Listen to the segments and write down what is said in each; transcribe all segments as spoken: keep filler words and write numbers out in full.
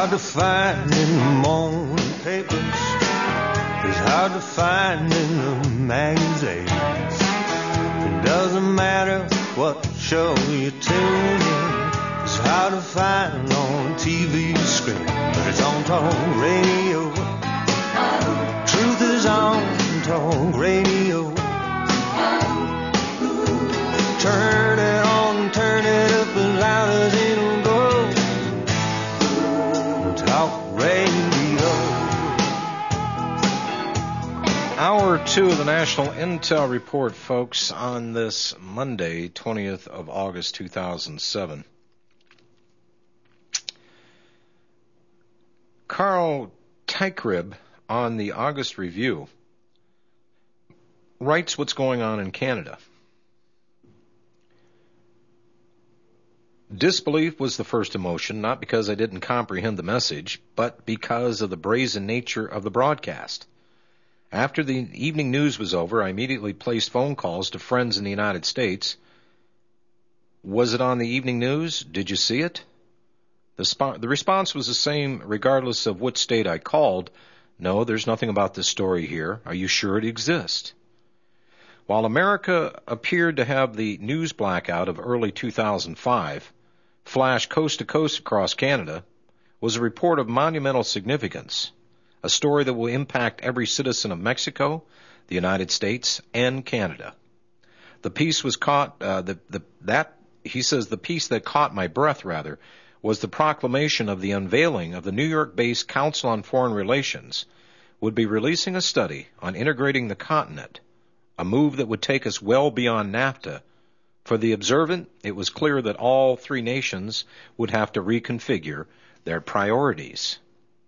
hard to find in the morning papers. It's hard to find in the magazines. It doesn't matter what show you tune in. It's hard to find on T V screen, but it's on talk radio. Truth is on talk radio. Turn it on, turn it up as loud as it'll go. Talk radio. Hour two of the National Intel Report, folks, on this Monday, twentieth of August, two thousand seven. Carl Teichrieb on the August Review writes what's going on in Canada. Disbelief was the first emotion, not because I didn't comprehend the message, but because of the brazen nature of the broadcast. After the evening news was over, I immediately placed phone calls to friends in the United States. Was it on the evening news? Did you see it? The, sp- the response was the same regardless of what state I called. No, there's nothing about this story here. Are you sure it exists? While America appeared to have the news blackout of early two thousand five, flash coast to coast across Canada, was a report of monumental significance, a story that will impact every citizen of Mexico, the United States, and Canada. The piece was caught, uh, the, the, that, he says, the piece that caught my breath, rather, was the proclamation of the unveiling of the New York-based Council on Foreign Relations would be releasing a study on integrating the continent, a move that would take us well beyond NAFTA. For the observant, it was clear that all three nations would have to reconfigure their priorities.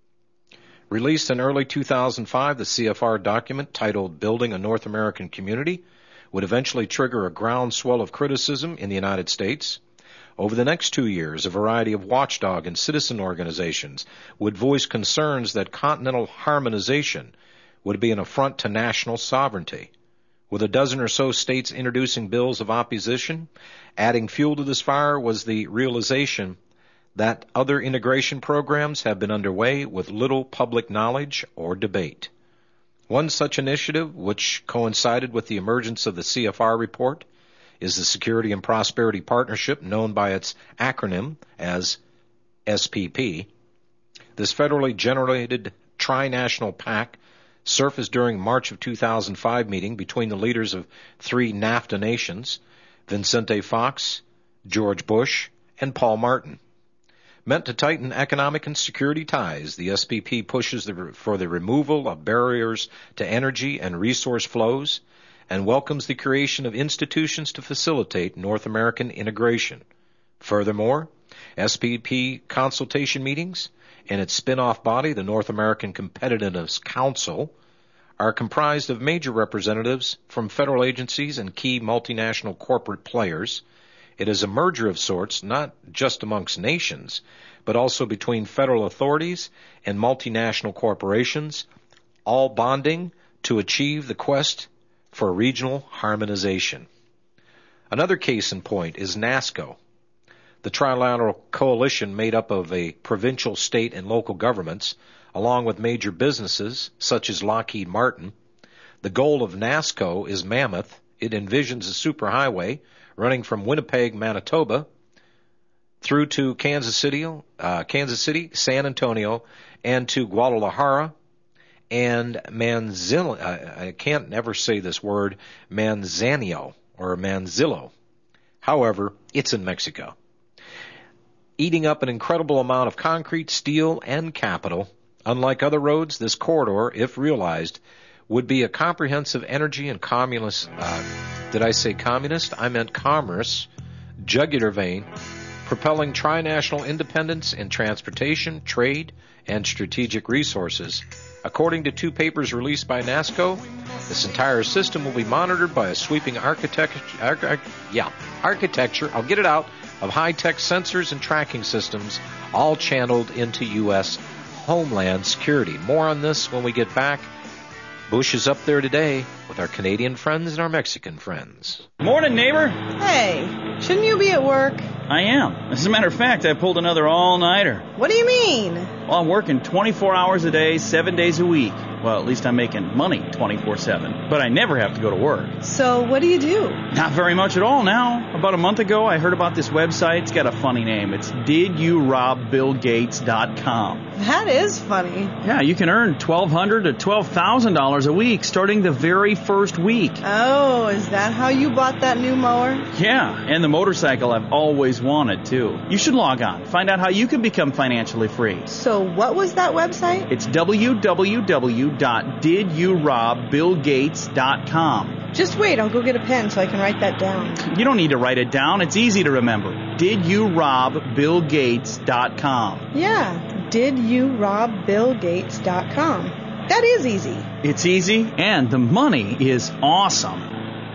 Released in early two thousand five, the C F R document titled Building a North American Community would eventually trigger a groundswell of criticism in the United States. Over the next two years, a variety of watchdog and citizen organizations would voice concerns that continental harmonization would be an affront to national sovereignty. With a dozen or so states introducing bills of opposition, adding fuel to this fire was the realization that other integration programs have been underway with little public knowledge or debate. One such initiative, which coincided with the emergence of the C F R report, is the Security and Prosperity Partnership, known by its acronym as S P P. This federally generated tri-national pact surfaced during March of two thousand five meeting between the leaders of three NAFTA nations, Vicente Fox, George Bush, and Paul Martin. Meant to tighten economic and security ties, the S P P pushes the, for the removal of barriers to energy and resource flows and welcomes the creation of institutions to facilitate North American integration. Furthermore, S P P consultation meetings and its spin-off body, the North American Competitiveness Council, are comprised of major representatives from federal agencies and key multinational corporate players. It is a merger of sorts, not just amongst nations, but also between federal authorities and multinational corporations, all bonding to achieve the quest for regional harmonization. Another case in point is NASCO, the trilateral coalition made up of a provincial, state, and local governments, along with major businesses such as Lockheed Martin. The goal of NASCO is mammoth. It envisions a superhighway running from Winnipeg, Manitoba, through to Kansas City, uh, Kansas City, San Antonio, and to Guadalajara and Manzanillo. I, I can't never say this word, Manzanillo or Manzillo. However, it's in Mexico. Eating up an incredible amount of concrete, steel, and capital. Unlike other roads, this corridor, if realized, would be a comprehensive energy and communist, uh, did I say communist? I meant commerce, jugular vein, propelling trinational independence in transportation, trade, and strategic resources. According to two papers released by NASCO, this entire system will be monitored by a sweeping architecture, arch, yeah, architecture, I'll get it out, of high-tech sensors and tracking systems, all channeled into U S homeland security. More on this when we get back. Bush is up there today with our Canadian friends and our Mexican friends. Morning, neighbor. Hey, shouldn't you be at work? I am. As a matter of fact, I pulled another all-nighter. What do you mean? Well, I'm working twenty-four hours a day, seven days a week. Well, at least I'm making money twenty-four seven. But I never have to go to work. So what do you do? Not very much at all now. About a month ago, I heard about this website. It's got a funny name. It's did you rob bill gates dot com. That is funny. Yeah, you can earn twelve hundred dollars to twelve thousand dollars a week starting the very first week. Oh, is that how you bought that new mower? Yeah, and the motorcycle I've always wanted, too. You should log on. Find out how you can become financially free. So what was that website? It's w w w dot did you rob bill gates dot com. Just wait, I'll go get a pen so I can write that down. You don't need to write it down. It's easy to remember. did you rob bill gates dot com. Yeah, did you rob bill gates dot com. That is easy. It's easy, and the money is awesome.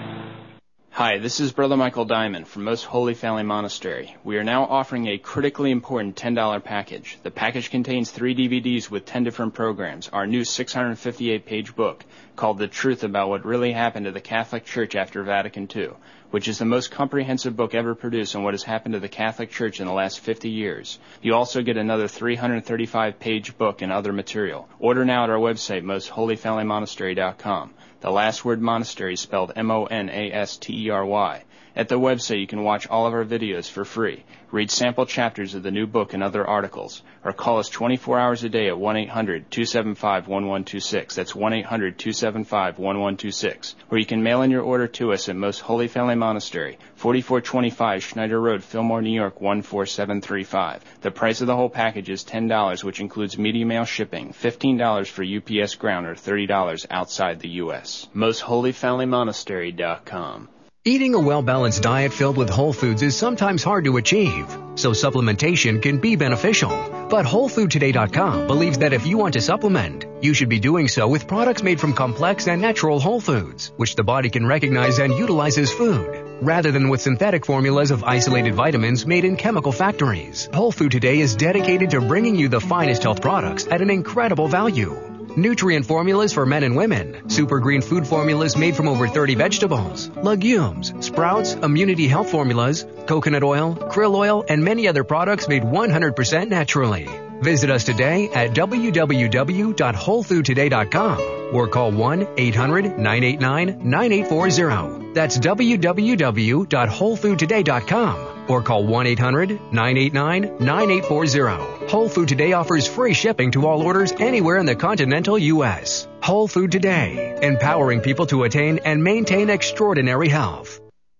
Hi, this is Brother Michael Diamond from Most Holy Family Monastery. We are now offering a critically important ten dollar package. The package contains three D V Ds with ten different programs, our new six hundred fifty-eight page book called The Truth About What Really Happened to the Catholic Church After Vatican two, which is the most comprehensive book ever produced on what has happened to the Catholic Church in the last fifty years. You also get another three hundred thirty-five page book and other material. Order now at our website, most holy family monastery dot com. The last word monastery is spelled M O N A S T E R Y. At the website, you can watch all of our videos for free, read sample chapters of the new book and other articles, or call us twenty-four hours a day at one eight hundred two seven five one one two six. That's one eight hundred two seven five one one two six. Or you can mail in your order to us at Most Holy Family Monastery, forty-four twenty-five Schneider Road, Fillmore, New York, one four seven three five. The price of the whole package is ten dollars, which includes media mail shipping, fifteen dollars for U P S ground, or thirty dollars outside the U S most holy family monastery dot com. Eating a well-balanced diet filled with whole foods is sometimes hard to achieve, so supplementation can be beneficial. But whole food today dot com believes that if you want to supplement, you should be doing so with products made from complex and natural whole foods, which the body can recognize and utilize as food, rather than with synthetic formulas of isolated vitamins made in chemical factories. Whole Food Today is dedicated to bringing you the finest health products at an incredible value. Nutrient formulas for men and women, super green food formulas made from over thirty vegetables, legumes, sprouts, immunity health formulas, coconut oil, krill oil, and many other products made one hundred percent naturally. Visit us today at w w w dot whole food today dot com or call one eight hundred nine eight nine nine eight four zero. That's w w w dot whole food today dot com. Or call one eight hundred nine eight nine nine eight four zero. Whole Food Today offers free shipping to all orders anywhere in the continental U S Whole Food Today, empowering people to attain and maintain extraordinary health.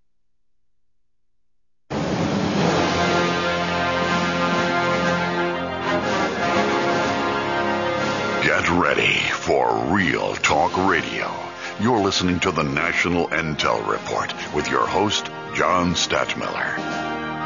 Get ready for Real Talk Radio. You're listening to the National Intel Report with your host, John Stadtmiller.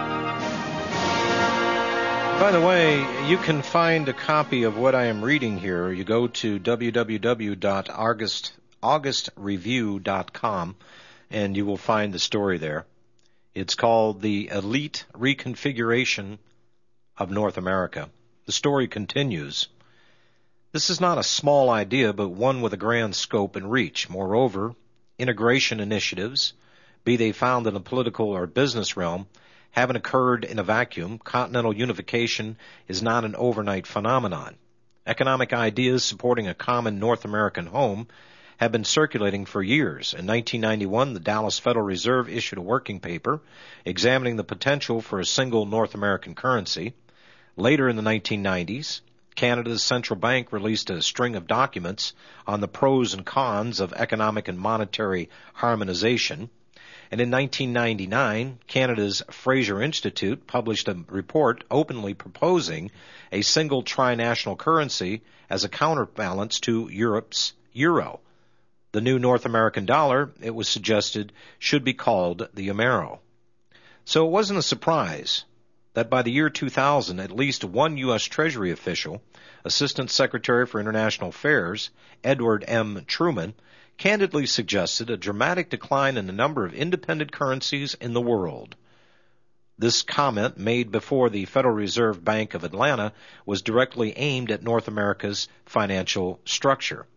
By the way, you can find a copy of what I am reading here. You go to w w w dot august review dot com and you will find the story there. It's called The Elite Reconfiguration of North America. The story continues. This is not a small idea, but one with a grand scope and reach. Moreover, integration initiatives, be they found in the political or business realm, haven't occurred in a vacuum. Continental unification is not an overnight phenomenon. Economic ideas supporting a common North American home have been circulating for years. In nineteen ninety-one, the Dallas Federal Reserve issued a working paper examining the potential for a single North American currency. Later in the nineteen nineties, Canada's central bank released a string of documents on the pros and cons of economic and monetary harmonization. And in nineteen ninety-nine, Canada's Fraser Institute published a report openly proposing a single trinational currency as a counterbalance to Europe's euro. The new North American dollar, it was suggested, should be called the Amero. So it wasn't a surprise that by the year two thousand, at least one U S Treasury official, Assistant Secretary for International Affairs, Edward M. Truman, candidly suggested a dramatic decline in the number of independent currencies in the world. This comment, made before the Federal Reserve Bank of Atlanta, was directly aimed at North America's financial structure.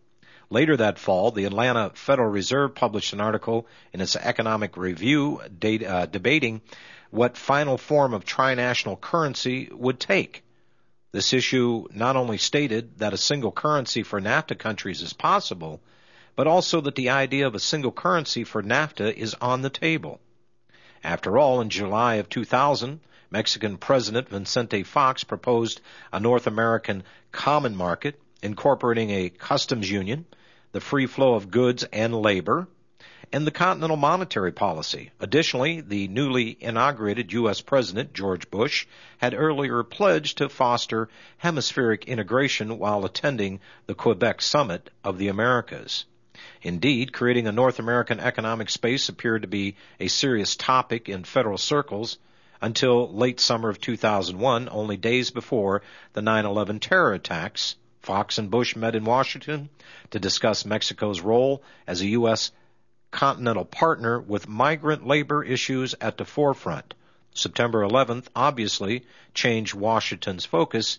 Later that fall, the Atlanta Federal Reserve published an article in its Economic Review de- uh, debating what final form of trinational currency would take. This issue not only stated that a single currency for NAFTA countries is possible, but also that the idea of a single currency for NAFTA is on the table. After all, in July of two thousand, Mexican President Vicente Fox proposed a North American common market incorporating a customs union, the free flow of goods and labor, and the continental monetary policy. Additionally, the newly inaugurated U S President George Bush had earlier pledged to foster hemispheric integration while attending the Quebec Summit of the Americas. Indeed, creating a North American economic space appeared to be a serious topic in federal circles until late summer of two thousand one, only days before the nine eleven terror attacks. Fox and Bush met in Washington to discuss Mexico's role as a U S continental partner with migrant labor issues at the forefront. September eleventh obviously changed Washington's focus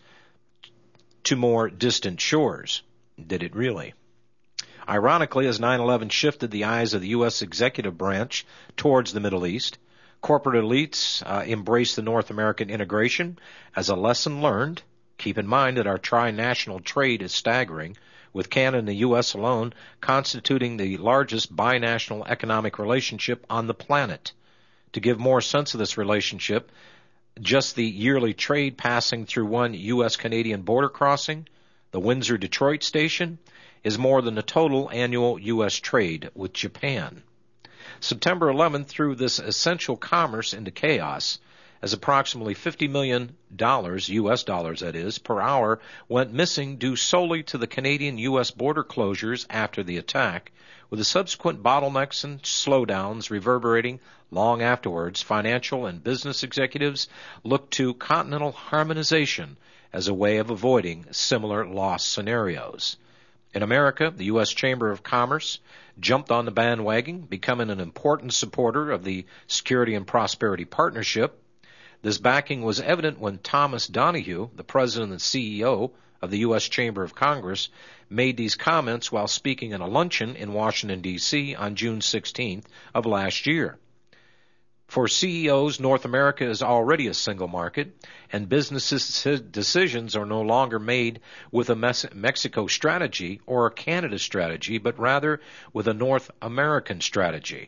to more distant shores. Did it really? Ironically, as nine eleven shifted the eyes of the U S executive branch towards the Middle East, corporate elites uh, embraced the North American integration as a lesson learned. Keep in mind that our tri-national trade is staggering, with Canada and the U S alone constituting the largest binational economic relationship on the planet. To give more sense of this relationship, just the yearly trade passing through one U S-Canadian border crossing, the Windsor-Detroit station, is more than the total annual U S trade with Japan. September eleventh threw this essential commerce into chaos, as approximately fifty million dollars, U S dollars that is, per hour went missing due solely to the Canadian-U S border closures after the attack, with the subsequent bottlenecks and slowdowns reverberating long afterwards. Financial and business executives looked to continental harmonization as a way of avoiding similar loss scenarios. In America, the U S Chamber of Commerce jumped on the bandwagon, becoming an important supporter of the Security and Prosperity Partnership. This backing was evident when Thomas Donahue, the president and C E O of the U S Chamber of Congress, made these comments while speaking at a luncheon in Washington, D C on June sixteenth of last year. For C E Os, North America is already a single market, and businesses' decisions are no longer made with a Mexico strategy or a Canada strategy, but rather with a North American strategy.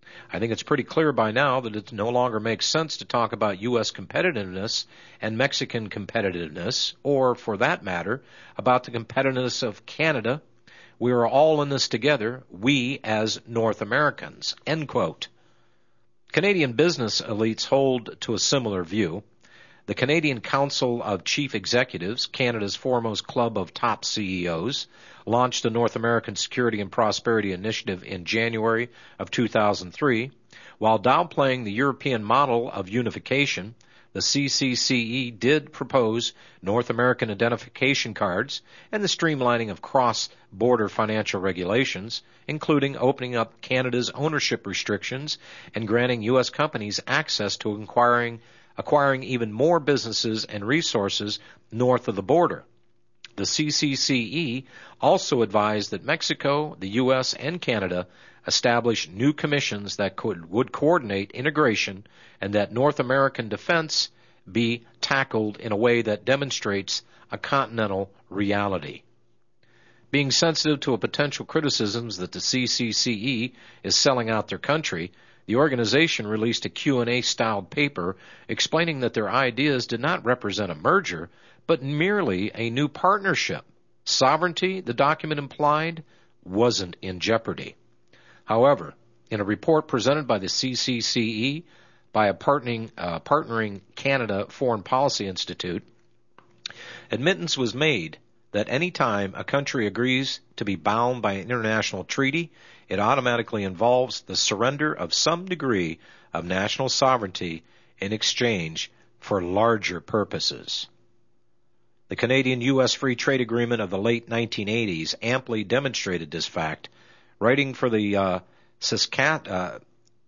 I think it's pretty clear by now that it no longer makes sense to talk about U S competitiveness and Mexican competitiveness, or, for that matter, about the competitiveness of Canada. We are all in this together, we as North Americans. End quote. Canadian business elites hold to a similar view. The Canadian Council of Chief Executives, Canada's foremost club of top C E Os, launched the North American Security and Prosperity Initiative in January of two thousand three. While downplaying the European model of unification, the C C C E did propose North American identification cards and the streamlining of cross-border financial regulations, including opening up Canada's ownership restrictions and granting U S companies access to acquiring acquiring even more businesses and resources north of the border. The C C C E also advised that Mexico, the U S, and Canada establish new commissions that could, would coordinate integration, and that North American defense be tackled in a way that demonstrates a continental reality. Being sensitive to a potential criticisms that the C C C E is selling out their country, the organization released a Q and A-styled paper explaining that their ideas did not represent a merger, but merely a new partnership. Sovereignty, the document implied, wasn't in jeopardy. However, in a report presented by the C C C E by a partnering, uh, partnering Canada Foreign Policy Institute, admittance was made that any time a country agrees to be bound by an international treaty, it automatically involves the surrender of some degree of national sovereignty in exchange for larger purposes. The Canadian-U S Free Trade Agreement of the late nineteen eighties amply demonstrated this fact. Writing for the uh, Saskatchewan, uh,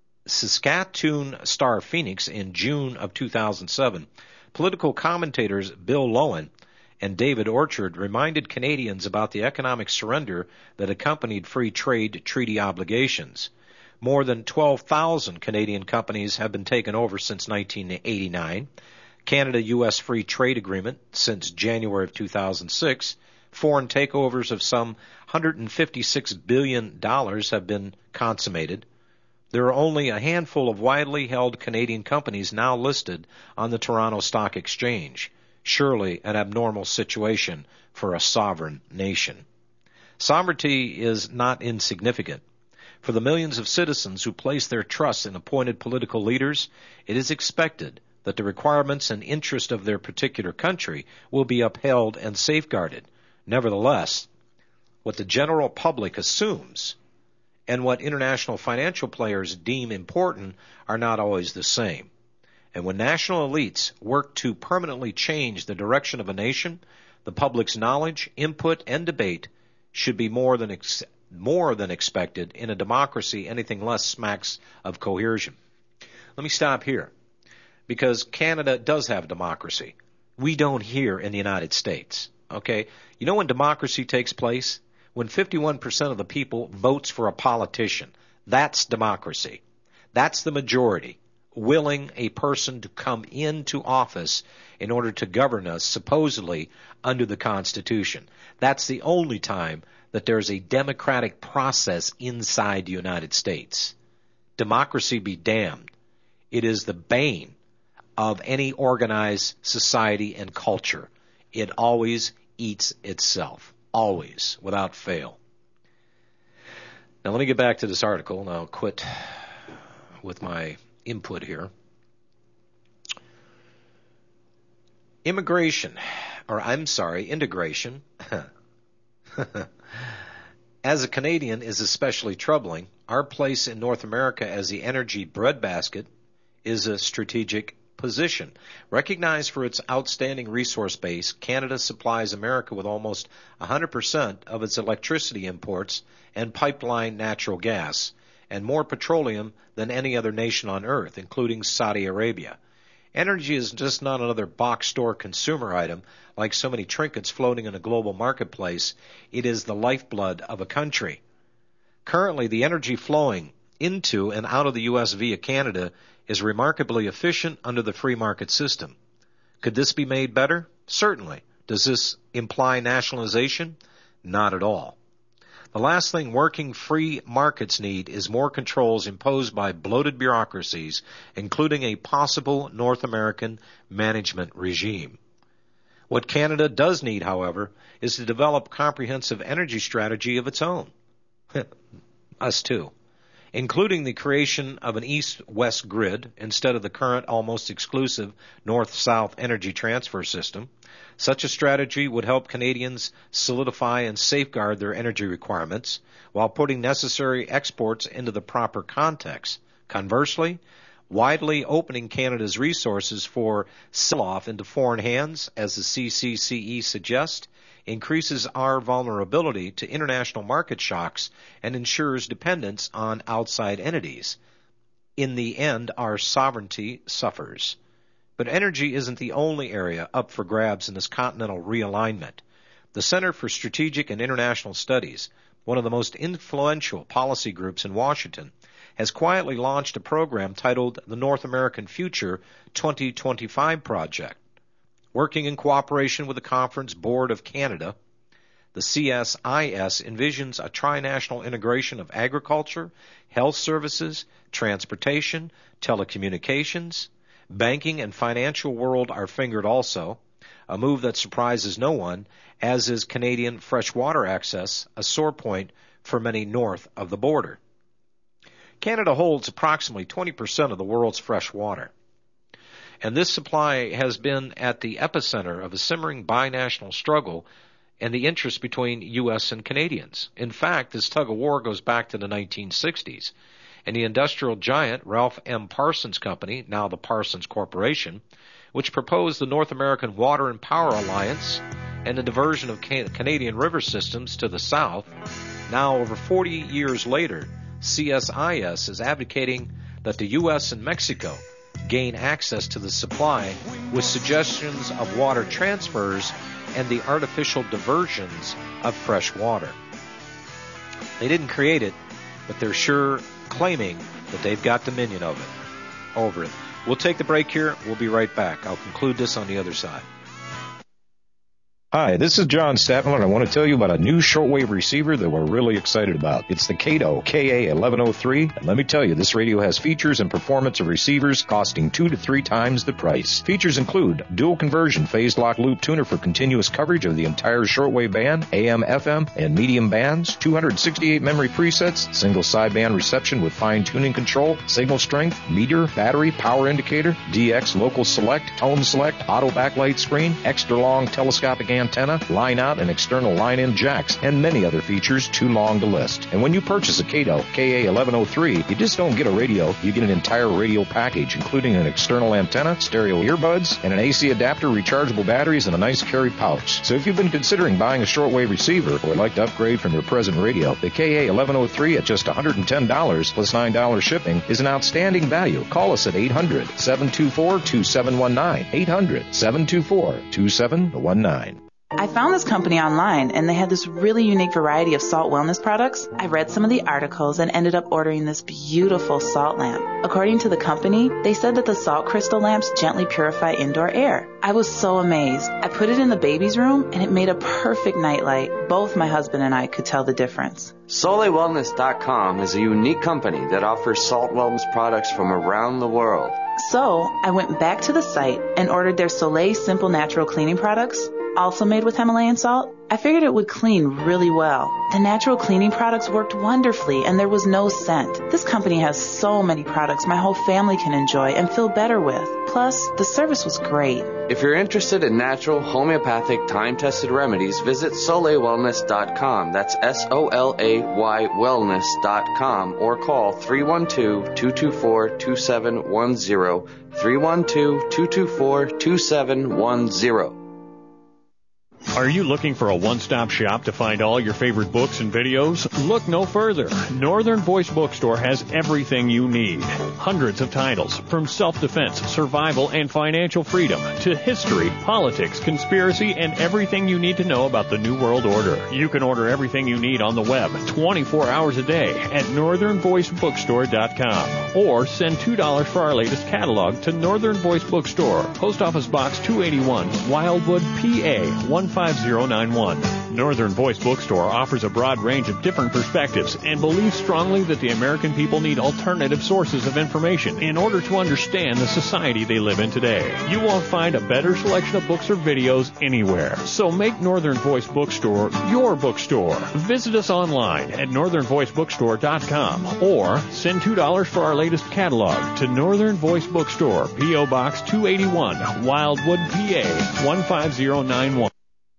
Saskatoon Star-Phoenix in June of two thousand seven, political commentators Bill Lowen and David Orchard reminded Canadians about the economic surrender that accompanied free trade treaty obligations. More than twelve thousand Canadian companies have been taken over since nineteen eighty-nine. Canada-U S Free Trade Agreement since January of two thousand six. Foreign takeovers of some one hundred fifty-six billion dollars have been consummated. There are only a handful of widely held Canadian companies now listed on the Toronto Stock Exchange. Surely an abnormal situation for a sovereign nation. Sovereignty is not insignificant. For the millions of citizens who place their trust in appointed political leaders, it is expected that the requirements and interests of their particular country will be upheld and safeguarded. Nevertheless, what the general public assumes and what international financial players deem important are not always the same. And when national elites work to permanently change the direction of a nation, the public's knowledge, input, and debate should be more than ex- more than expected. In a democracy, anything less smacks of coercion. Let me stop here, because Canada does have democracy. We don't here in the United States. Okay? You know when democracy takes place? When fifty-one percent of the people votes for a politician. That's democracy. That's the majority willing a person to come into office in order to govern us, supposedly under the Constitution. That's the only time that there's a democratic process inside the United States. Democracy be damned. It is the bane of any organized society and culture. It always eats itself. Always, without fail. Now let me get back to this article, and I'll quit with my input here. Immigration, or I'm sorry, integration, as a Canadian is especially troubling. Our place in North America as the energy breadbasket is a strategic position. Recognized for its outstanding resource base, Canada supplies America with almost one hundred percent of its electricity imports and pipeline natural gas, and more petroleum than any other nation on earth, including Saudi Arabia. Energy is just not another box store consumer item like so many trinkets floating in a global marketplace. It is the lifeblood of a country. Currently, the energy flowing into and out of the U S via Canada is remarkably efficient under the free market system. Could this be made better? Certainly. Does this imply nationalization? Not at all. The last thing working free markets need is more controls imposed by bloated bureaucracies, including a possible North American management regime. What Canada does need, however, is to develop a comprehensive energy strategy of its own. Us too. Including the creation of an east-west grid instead of the current almost exclusive north-south energy transfer system. Such a strategy would help Canadians solidify and safeguard their energy requirements while putting necessary exports into the proper context. Conversely, widely opening Canada's resources for sell-off into foreign hands, as the C C C E suggests, increases our vulnerability to international market shocks and ensures dependence on outside entities. In the end, our sovereignty suffers. But energy isn't the only area up for grabs in this continental realignment. The Center for Strategic and International Studies, one of the most influential policy groups in Washington, has quietly launched a program titled the North American Future twenty twenty-five Project. Working in cooperation with the Conference Board of Canada, the C S I S envisions a trinational integration of agriculture, health services, transportation, telecommunications, banking, and financial world are fingered also, a move that surprises no one, as is Canadian freshwater access, a sore point for many north of the border. Canada holds approximately twenty percent of the world's fresh water, and this supply has been at the epicenter of a simmering binational struggle and the interest between U S and Canadians. In fact, this tug-of-war goes back to the nineteen sixties, and the industrial giant Ralph M. Parsons Company, now the Parsons Corporation, which proposed the North American Water and Power Alliance and the diversion of Canadian river systems to the south. Now, over forty years later, C S I S is advocating that the U S and Mexico gain access to the supply with suggestions of water transfers and the artificial diversions of fresh water. They didn't create it, but they're sure claiming that they've got dominion of it, over it. We'll take the break here. We'll be right back. I'll conclude this on the other side. Hi, this is John Statman, and I want to tell you about a new shortwave receiver that we're really excited about. It's the Kato K A eleven oh three, and let me tell you, this radio has features and performance of receivers costing two to three times the price. Features include dual conversion phase lock loop tuner for continuous coverage of the entire shortwave band, A M, F M, and medium bands, two hundred sixty-eight memory presets, single sideband reception with fine tuning control, signal strength, meter, battery, power indicator, D X local select, tone select, auto backlight screen, extra long telescopic antenna, line out and external line in jacks, and many other features too long to list. And when you purchase a Kato K A eleven oh three, you just don't get a radio, you get an entire radio package, including an external antenna, stereo earbuds, and an A C adapter, rechargeable batteries, and a nice carry pouch. So if you've been considering buying a shortwave receiver or would like to upgrade from your present radio, the K A eleven oh three at just one hundred ten dollars plus nine dollars shipping is an outstanding value. Call us at eight hundred, seven two four, two seven one nine, eight hundred, seven two four, two seven one nine. I found this company online, and they had this really unique variety of salt wellness products. I read some of the articles and ended up ordering this beautiful salt lamp. According to the company, they said that the salt crystal lamps gently purify indoor air. I was so amazed. I put it in the baby's room, and it made a perfect nightlight. Both my husband and I could tell the difference. Soleil Wellness dot com is a unique company that offers salt wellness products from around the world. So I went back to the site and ordered their Soleil Simple Natural Cleaning products, also made with Himalayan salt. I figured it would clean really well. The natural cleaning products worked wonderfully, and there was no scent. This company has so many products my whole family can enjoy and feel better with. Plus, the service was great. If you're interested in natural, homeopathic, time-tested remedies, visit Soleil Wellness dot com. That's S O L A Y wellness dot com, or call three one two, two two four, two seven one zero, three one two, two two four, two seven one zero. Are you looking for a one-stop shop to find all your favorite books and videos? Look no further. Northern Voice Bookstore has everything you need. Hundreds of titles, from self-defense, survival, and financial freedom, to history, politics, conspiracy, and everything you need to know about the New World Order. You can order everything you need on the web twenty-four hours a day at northern voice bookstore dot com, or send two dollars for our latest catalog to Northern Voice Bookstore, Post Office Box two eighty-one, Wildwood, P A one five zero nine one. Northern Voice Bookstore offers a broad range of different perspectives and believes strongly that the American people need alternative sources of information in order to understand the society they live in today. You won't find a better selection of books or videos anywhere. So make Northern Voice Bookstore your bookstore. Visit us online at northern voice bookstore dot com, or send two dollars for our latest catalog to Northern Voice Bookstore, P O Box two eighty-one, Wildwood, P A one five zero nine one.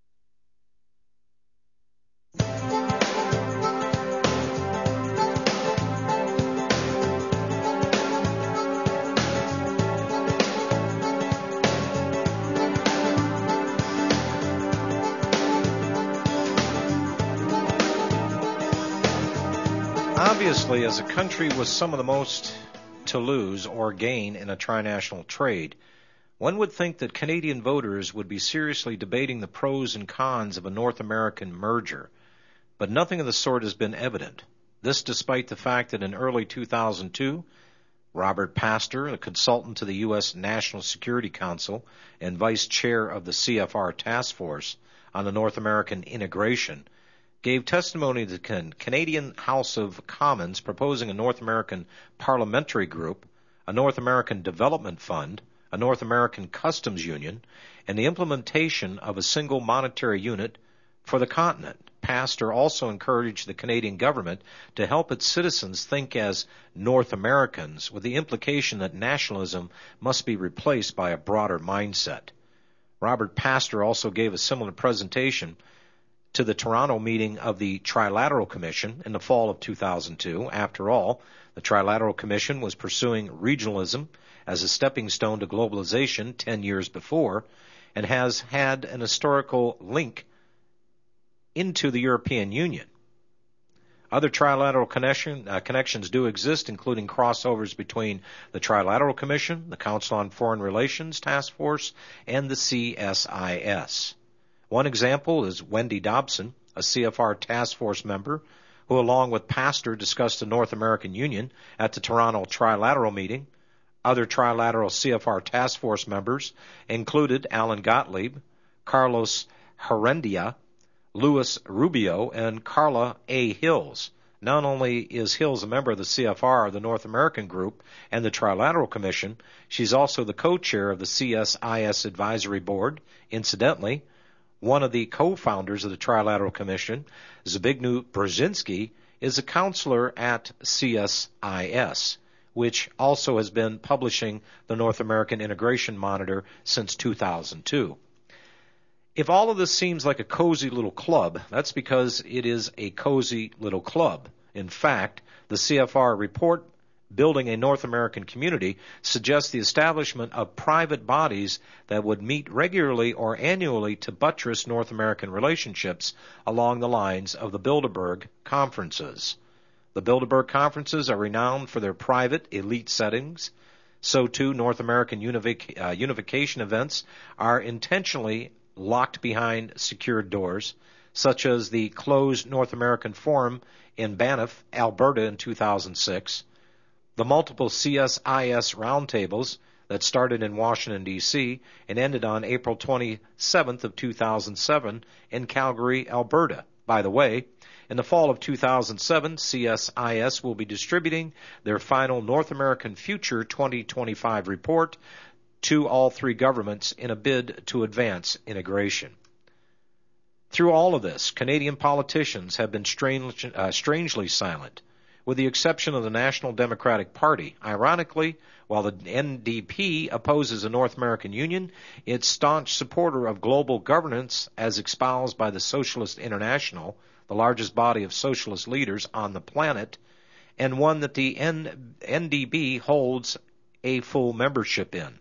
Obviously, as a country with some of the most to lose or gain in a trinational trade, one would think that Canadian voters would be seriously debating the pros and cons of a North American merger, but nothing of the sort has been evident. This despite the fact that in early two thousand two, Robert Pastor, a consultant to the U S National Security Council and vice chair of the C F R task force on the North American integration, gave testimony to the Canadian House of Commons proposing a North American parliamentary group, a North American Development Fund, a North American Customs Union, and the implementation of a single monetary unit for the continent. Pastor also encouraged the Canadian government to help its citizens think as North Americans, with the implication that nationalism must be replaced by a broader mindset. Robert Pastor also gave a similar presentation to the Toronto meeting of the Trilateral Commission in the fall of two thousand two. After all, the Trilateral Commission was pursuing regionalism as a stepping stone to globalization ten years before, and has had an historical link into the European Union. Other trilateral connection, uh, connections do exist, including crossovers between the Trilateral Commission, the Council on Foreign Relations Task Force, and the C S I S. One example is Wendy Dobson, a C F R task force member, who along with Pastor discussed the North American Union at the Toronto Trilateral meeting. Other Trilateral C F R task force members included Alan Gottlieb, Carlos Herendia, Luis Rubio, and Carla A. Hills. Not only is Hills a member of the C F R, the North American Group, and the Trilateral Commission, she's also the co-chair of the C S I S Advisory Board. Incidentally, one of the co-founders of the Trilateral Commission, Zbigniew Brzezinski, is a counselor at C S I S, which also has been publishing the North American Integration Monitor since two thousand two. If all of this seems like a cozy little club, that's because it is a cozy little club. In fact, the C F R report, Building a North American Community, suggests the establishment of private bodies that would meet regularly or annually to buttress North American relationships along the lines of the Bilderberg Conferences. The Bilderberg Conferences are renowned for their private, elite settings. So, too, North American unific- uh, unification events are intentionally locked behind secured doors, such as the closed North American Forum in Banff, Alberta in two thousand six, the multiple C S I S roundtables that started in Washington, D C and ended on April twenty-seventh of two thousand seven in Calgary, Alberta. By the way, in the fall of two thousand seven, C S I S will be distributing their final North American Future twenty twenty-five report to all three governments in a bid to advance integration. Through all of this, Canadian politicians have been strange, uh, strangely silent, with the exception of the National Democratic Party. Ironically, while the N D P opposes a North American Union, its staunch supporter of global governance as espoused by the Socialist International, the largest body of socialist leaders on the planet, and one that the N D P holds a full membership in.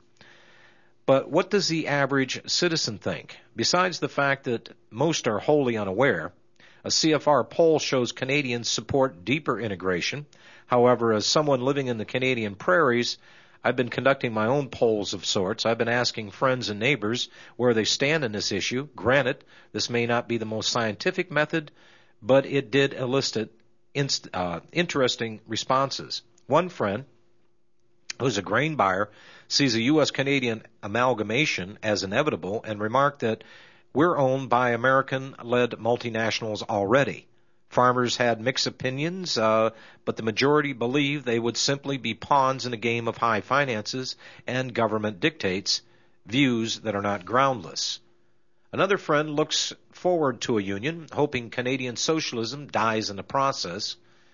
But what does the average citizen think? Besides the fact that most are wholly unaware, a C F R poll shows Canadians support deeper integration. However, as someone living in the Canadian prairies, I've been conducting my own polls of sorts. I've been asking friends and neighbors where they stand in this issue. Granted, this may not be the most scientific method, but it did elicit inst- uh, interesting responses. One friend, who's a grain buyer, sees a U S Canadian amalgamation as inevitable and remarked that we're owned by American-led multinationals already. Farmers had mixed opinions, uh, but the majority believed they would simply be pawns in a game of high finances and government dictates, views that are not groundless. Another friend looks forward to a union, hoping Canadian socialism dies in the process.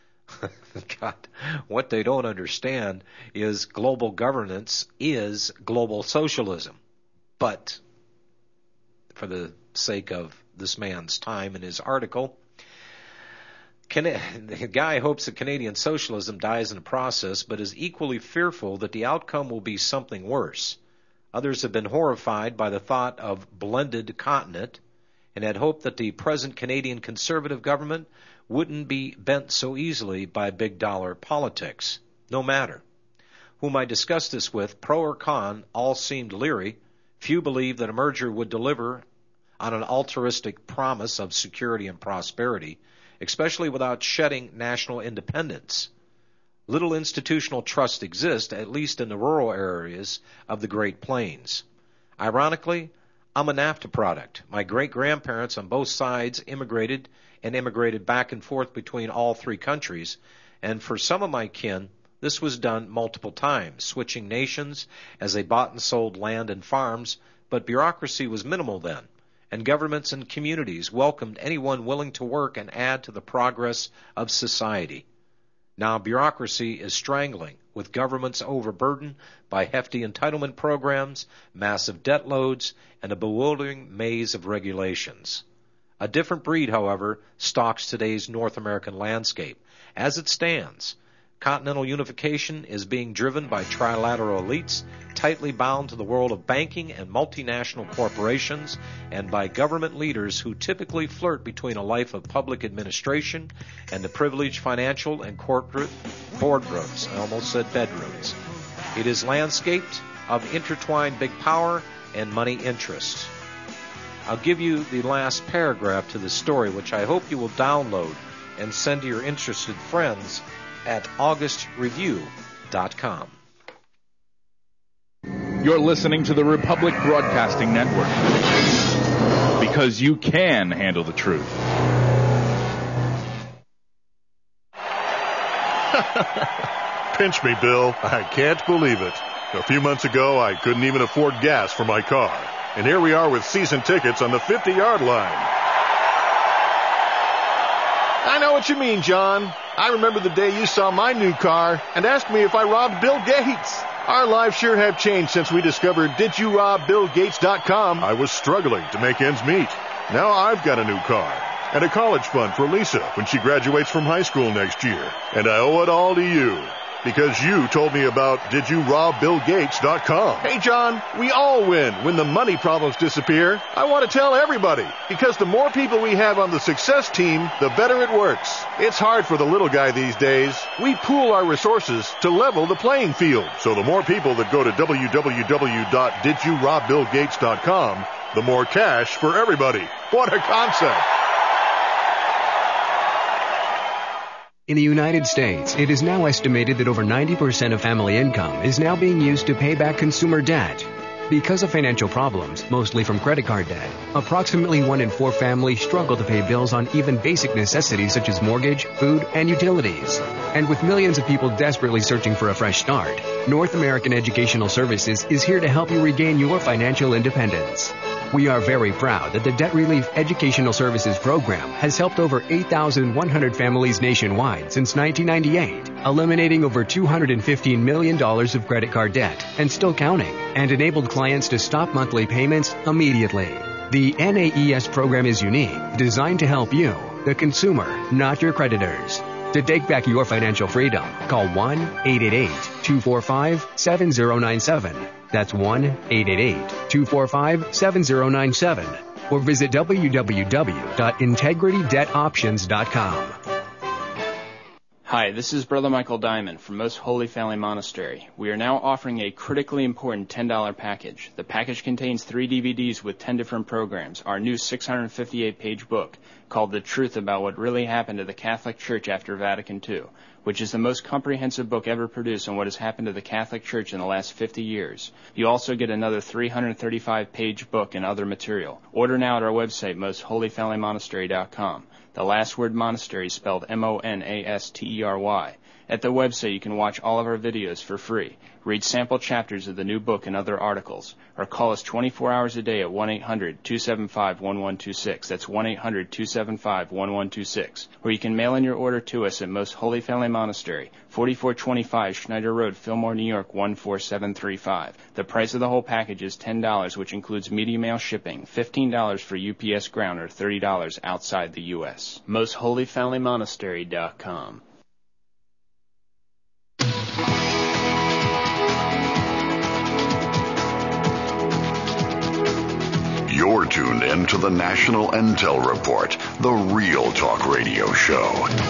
God, what they don't understand is global governance is global socialism. But for the sake of this man's time in his article, Can- the guy hopes that Canadian socialism dies in the process, but is equally fearful that the outcome will be something worse. Others have been horrified by the thought of blended continent and had hoped that the present Canadian Conservative government wouldn't be bent so easily by big dollar politics. No matter whom I discussed this with, pro or con, all seemed leery. Few believed that a merger would deliver on an altruistic promise of security and prosperity, especially without shedding national independence. Little institutional trust exists, at least in the rural areas of the Great Plains. Ironically, I'm a NAFTA product. My great-grandparents on both sides immigrated and immigrated back and forth between all three countries, and for some of my kin, this was done multiple times, switching nations as they bought and sold land and farms, but bureaucracy was minimal then, and governments and communities welcomed anyone willing to work and add to the progress of society. Now bureaucracy is strangling, with governments overburdened by hefty entitlement programs, massive debt loads, and a bewildering maze of regulations. A different breed, however, stalks today's North American landscape. As it stands, continental unification is being driven by trilateral elites, tightly bound to the world of banking and multinational corporations, and by government leaders who typically flirt between a life of public administration and the privileged financial and corporate boardrooms. I almost said bedrooms. It is landscaped of intertwined big power and money interests. I'll give you the last paragraph to the story, which I hope you will download and send to your interested friends at august review dot com. You're listening to the Republic Broadcasting Network, because you can handle the truth. Pinch me, Bill. I can't believe it. A few months ago, I couldn't even afford gas for my car. And here we are with season tickets on the fifty-yard line. I know what you mean, John. I remember the day you saw my new car and asked me if I robbed Bill Gates. Our lives sure have changed since we discovered did you rob bill gates dot com. I was struggling to make ends meet. Now I've got a new car and a college fund for Lisa when she graduates from high school next year. And I owe it all to you, because you told me about did you rob bill gates dot com. Hey, John, we all win when the money problems disappear. I want to tell everybody, because the more people we have on the success team, the better it works. It's hard for the little guy these days. We pool our resources to level the playing field. So the more people that go to w w w dot did you rob bill gates dot com, the more cash for everybody. What a concept. In the United States, it is now estimated that over ninety percent of family income is now being used to pay back consumer debt. Because of financial problems, mostly from credit card debt, approximately one in four families struggle to pay bills on even basic necessities such as mortgage, food, and utilities. And with millions of people desperately searching for a fresh start, North American Educational Services is here to help you regain your financial independence. We are very proud that the Debt Relief Educational Services Program has helped over eight thousand one hundred families nationwide since nineteen ninety-eight, eliminating over two hundred fifteen million dollars of credit card debt and still counting, and enabled clients to stop monthly payments immediately. The N A E S program is unique, designed to help you, the consumer, not your creditors. To take back your financial freedom, call one eight eight eight, two four five, seven zero nine seven. That's one eight eight eight, two four five, seven zero nine seven. Or visit w w w dot integrity debt options dot com. Hi, this is Brother Michael Diamond from Most Holy Family Monastery. We are now offering a critically important ten dollar package. The package contains three D V Ds with ten different programs, our new six hundred fifty-eight page book called The Truth About What Really Happened to the Catholic Church After Vatican two, which is the most comprehensive book ever produced on what has happened to the Catholic Church in the last fifty years. You also get another three hundred thirty-five page book and other material. Order now at our website, most holy family monastery dot com. The last word monastery is spelled M O N A S T E R Y. At the website, you can watch all of our videos for free, read sample chapters of the new book and other articles, or call us twenty-four hours a day at one eight hundred, two seven five, one one two six. That's one eight hundred, two seven five, one one two six. Or you can mail in your order to us at Most Holy Family Monastery, forty-four twenty-five Schneider Road, Fillmore, New York, one four seven three five. The price of the whole package is ten dollars, which includes media mail shipping, fifteen dollars for U P S ground, or thirty dollars outside the U S most holy family monastery dot com. You're tuned in to the National Intel Report, the Real Talk Radio Show.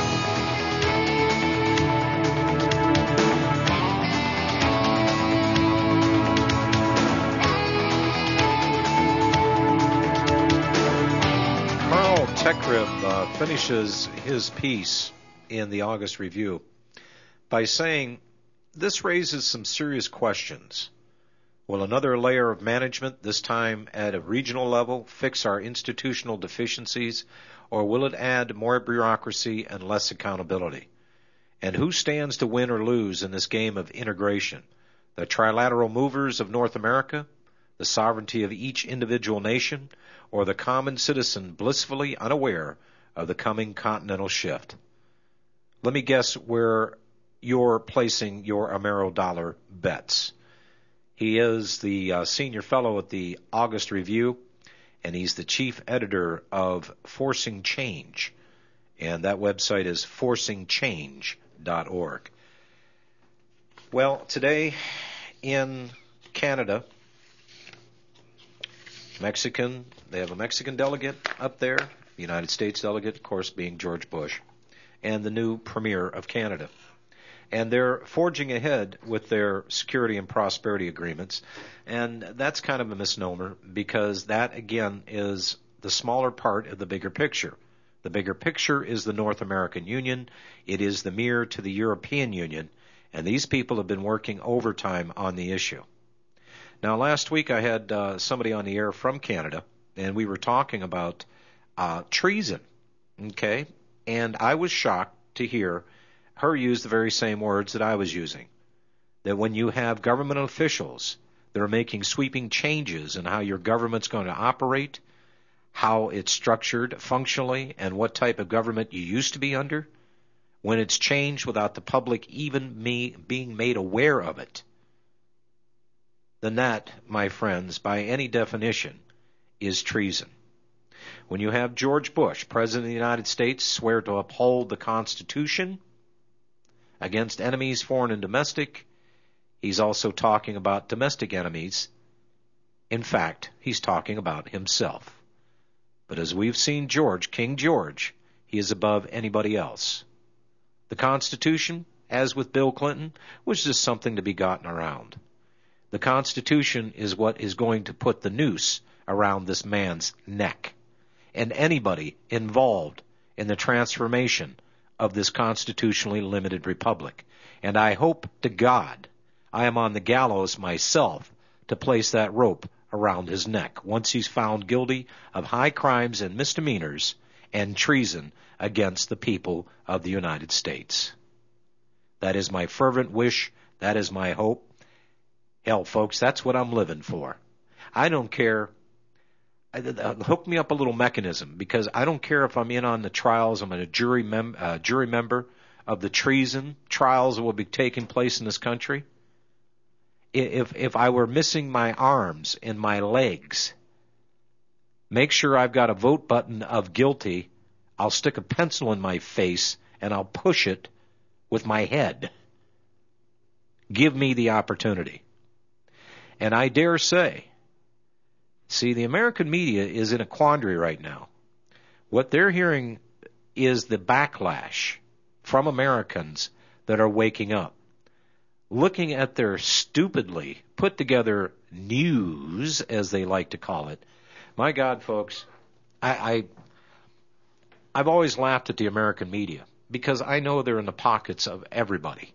Carl Tekrib uh, finishes his piece in the August Review by saying, this raises some serious questions. Will another layer of management, this time at a regional level, fix our institutional deficiencies, or will it add more bureaucracy and less accountability? And who stands to win or lose in this game of integration? The trilateral movers of North America, the sovereignty of each individual nation, or the common citizen blissfully unaware of the coming continental shift? Let me guess where you're placing your Amero dollar bets. He is the uh, senior fellow at the August Review, and he's the chief editor of Forcing Change, and that website is forcing change dot org. Well, today in Canada, Mexican, they have a Mexican delegate up there, the United States delegate, of course, being George Bush, and the new Premier of Canada. And they're forging ahead with their security and prosperity agreements. And that's kind of a misnomer because that, again, is the smaller part of the bigger picture. The bigger picture is the North American Union. It is the mirror to the European Union. And these people have been working overtime on the issue. Now, last week I had uh, somebody on the air from Canada, and we were talking about uh, treason. Okay? And I was shocked to hear her use the very same words that I was using. That when you have government officials that are making sweeping changes in how your government's going to operate, how it's structured functionally, and what type of government you used to be under, when it's changed without the public even me being made aware of it, then that, my friends, by any definition, is treason. When you have George Bush, President of the United States, swear to uphold the Constitution against enemies, foreign and domestic, he's also talking about domestic enemies. In fact, he's talking about himself. But as we've seen George, King George, he is above anybody else. The Constitution, as with Bill Clinton, was just something to be gotten around. The Constitution is what is going to put the noose around this man's neck. And anybody involved in the transformation of this constitutionally limited republic. And I hope to God I am on the gallows myself to place that rope around his neck once he's found guilty of high crimes and misdemeanors and treason against the people of the United States. That is my fervent wish. That is my hope. Hell, folks, that's what I'm living for. I don't care. Hook me up a little mechanism, because I don't care if I'm in on the trials. I'm a jury, mem- uh, jury member of the treason trials that will be taking place in this country. If if I were missing my arms and my legs, make sure I've got a vote button of guilty. I'll stick a pencil in my face and I'll push it with my head. Give me the opportunity. And I dare say, see, the American media is in a quandary right now. What they're hearing is the backlash from Americans that are waking up, looking at their stupidly put together news, as they like to call it. My God, folks, I, I I've always laughed at the American media because I know they're in the pockets of everybody.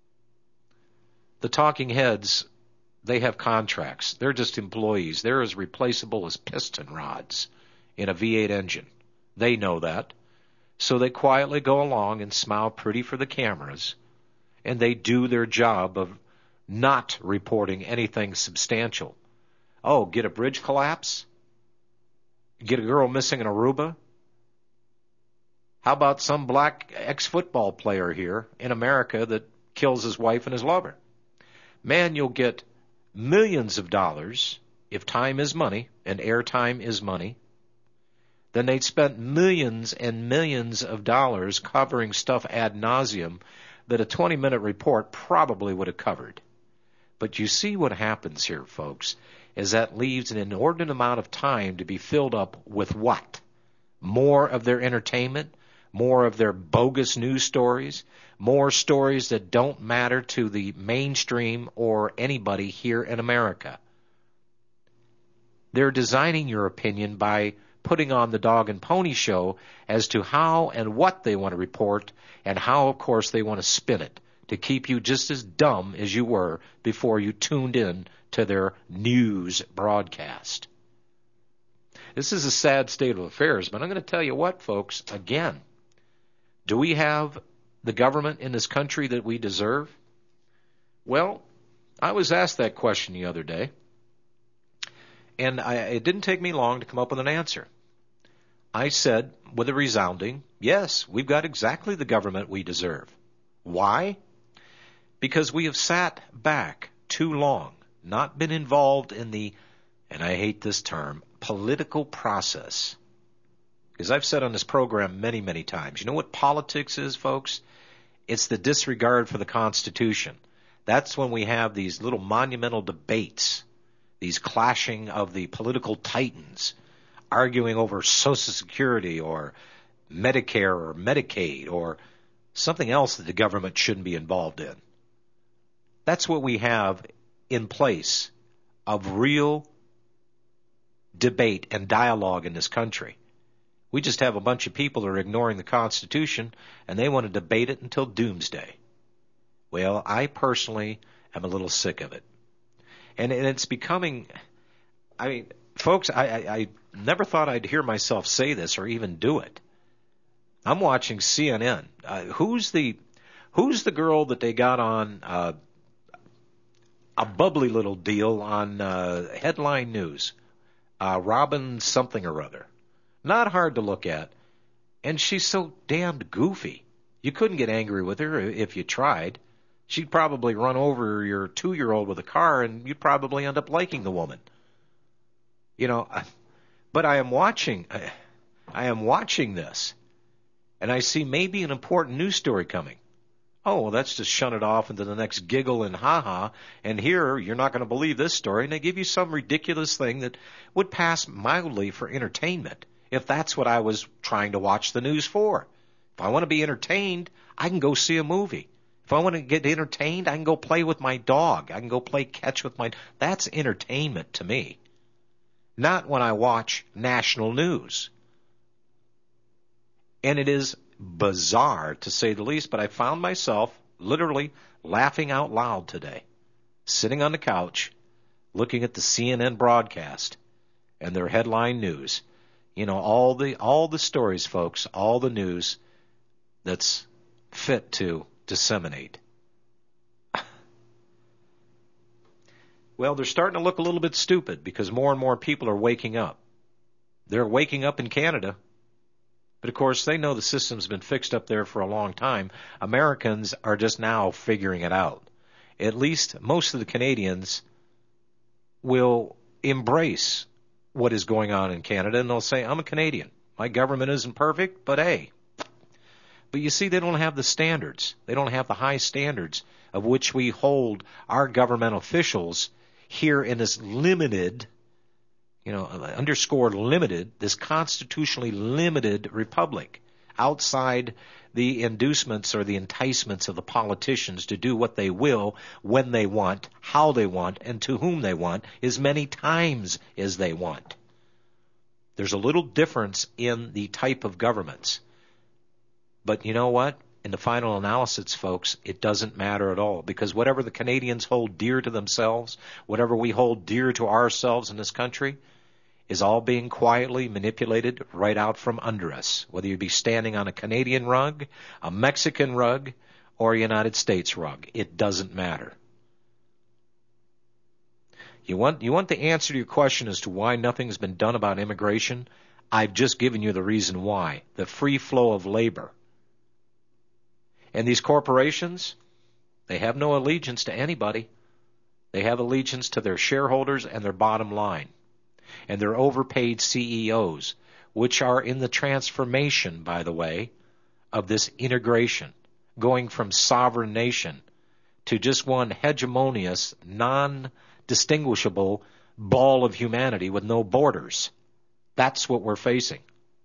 The talking heads, they have contracts. They're just employees. They're as replaceable as piston rods in a V eight engine. They know that. So they quietly go along and smile pretty for the cameras, and they do their job of not reporting anything substantial. Oh, get a bridge collapse? Get a girl missing in Aruba? How about some black ex-football player here in America that kills his wife and his lover? Man, you'll get millions of dollars if time is money and airtime is money. Then they'd spent millions and millions of dollars covering stuff ad nauseum that a twenty-minute report probably would have covered. But you see what happens here, folks, is that leaves an inordinate amount of time to be filled up with what? More of their entertainment? More of their bogus news stories? More stories that don't matter to the mainstream or anybody here in America? They're designing your opinion by putting on the dog and pony show as to how and what they want to report and how, of course, they want to spin it to keep you just as dumb as you were before you tuned in to their news broadcast. This is a sad state of affairs, but I'm going to tell you what, folks, again, do we have the government in this country that we deserve? Well, I was asked that question the other day, and I, it didn't take me long to come up with an answer. I said, with a resounding, yes, we've got exactly the government we deserve. Why? Because we have sat back too long, not been involved in the, and I hate this term, political process. Because I've said on this program many, many times, you know what politics is, folks? It's the disregard for the Constitution. That's when we have these little monumental debates, these clashing of the political titans, arguing over Social Security or Medicare or Medicaid or something else that the government shouldn't be involved in. That's what we have in place of real debate and dialogue in this country. We just have a bunch of people that are ignoring the Constitution, and they want to debate it until doomsday. Well, I personally am a little sick of it. And, and it's becoming, I mean, folks, I, I, I never thought I'd hear myself say this or even do it. I'm watching C N N. Uh, who's the who's the girl that they got on uh, a bubbly little deal on uh, headline news? Uh, Robin something or other. Not hard to look at. And she's so damned goofy. You couldn't get angry with her if you tried. She'd probably run over your two-year-old with a car, and you'd probably end up liking the woman. You know, but I am watching, I am watching this, and I see maybe an important news story coming. Oh, well, that's just shun it off into the next giggle and ha-ha, and here, you're not going to believe this story, and they give you some ridiculous thing that would pass mildly for entertainment, if that's what I was trying to watch the news for. If I want to be entertained, I can go see a movie. If I want to get entertained, I can go play with my dog. I can go play catch with my... That's entertainment to me. Not when I watch national news. And it is bizarre, to say the least, but I found myself literally laughing out loud today, sitting on the couch, looking at the C N N broadcast and their headline news. You know, all the all the stories, folks, all the news that's fit to disseminate. Well, they're starting to look a little bit stupid because more and more people are waking up. They're waking up in Canada. But, of course, they know the system's been fixed up there for a long time. Americans are just now figuring it out. At least most of the Canadians will embrace what is going on in Canada, and they'll say, I'm a Canadian. My government isn't perfect, but hey. But you see, they don't have the standards. They don't have the high standards of which we hold our government officials here in this limited, you know, underscore limited, this constitutionally limited republic, outside the inducements or the enticements of the politicians to do what they will, when they want, how they want, and to whom they want, as many times as they want. There's a little difference in the type of governments. But you know what? In the final analysis, folks, it doesn't matter at all, because whatever the Canadians hold dear to themselves, whatever we hold dear to ourselves in this country, is all being quietly manipulated right out from under us, whether you be standing on a Canadian rug, a Mexican rug, or a United States rug. It doesn't matter. You want, you want the answer to your question as to why nothing's been done about immigration? I've just given you the reason why. The free flow of labor. And these corporations, they have no allegiance to anybody. They have allegiance to their shareholders and their bottom line. And their overpaid C E Os, which are in the transformation, by the way, of this integration, going from sovereign nation to just one hegemonious, non-distinguishable ball of humanity with no borders. That's what we're facing.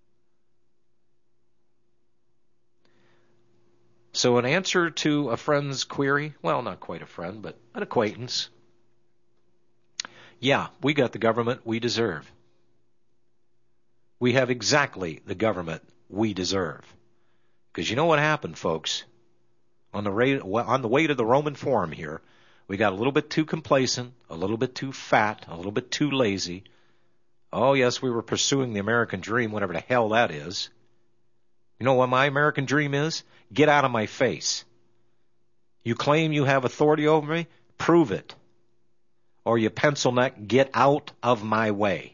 So in answer to a friend's query, well, not quite a friend, but an acquaintance, yeah, we got the government we deserve. We have exactly the government we deserve. Because you know what happened, folks? On the, ra- on the way to the Roman Forum here, we got a little bit too complacent, a little bit too fat, a little bit too lazy. Oh, yes, we were pursuing the American dream, whatever the hell that is. You know what my American dream is? Get out of my face. You claim you have authority over me? Prove it. Or you pencil neck, get out of my way.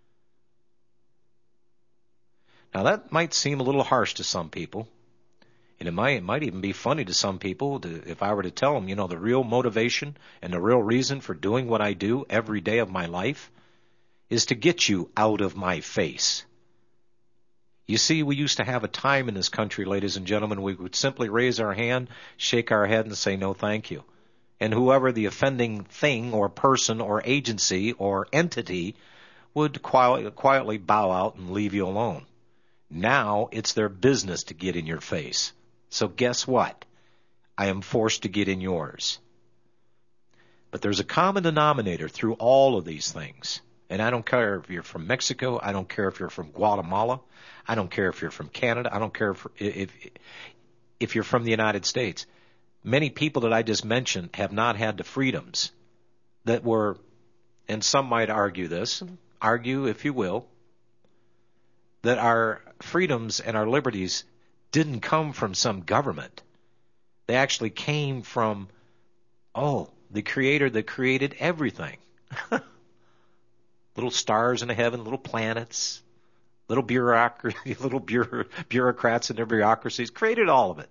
Now that might seem a little harsh to some people. And it might, it might even be funny to some people to, if I were to tell them, you know, the real motivation and the real reason for doing what I do every day of my life is to get you out of my face. You see, we used to have a time in this country, ladies and gentlemen, we would simply raise our hand, shake our head, and say no thank you. And whoever the offending thing or person or agency or entity would quietly, quietly bow out and leave you alone. Now it's their business to get in your face. So guess what? I am forced to get in yours. But there's a common denominator through all of these things. And I don't care if you're from Mexico. I don't care if you're from Guatemala. I don't care if you're from Canada. I don't care if, if, if you're from the United States. Many people that I just mentioned have not had the freedoms that were, and some might argue this, argue if you will, that our freedoms and our liberties didn't come from some government. They actually came from, oh, the Creator that created everything. Little stars in the heaven, little planets, little bureaucracy, little bureau, bureaucrats and their bureaucracies, created all of it.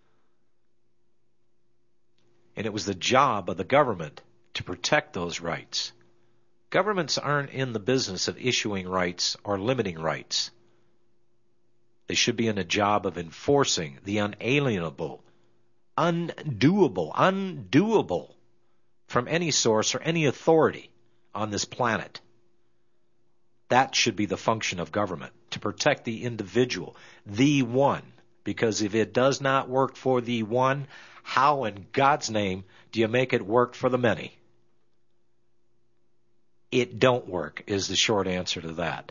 And it was the job of the government to protect those rights. Governments aren't in the business of issuing rights or limiting rights. They should be in the job of enforcing the unalienable, undoable, undoable from any source or any authority on this planet. That should be the function of government, to protect the individual, the one. Because if it does not work for the one, how in God's name do you make it work for the many? It don't work is the short answer to that.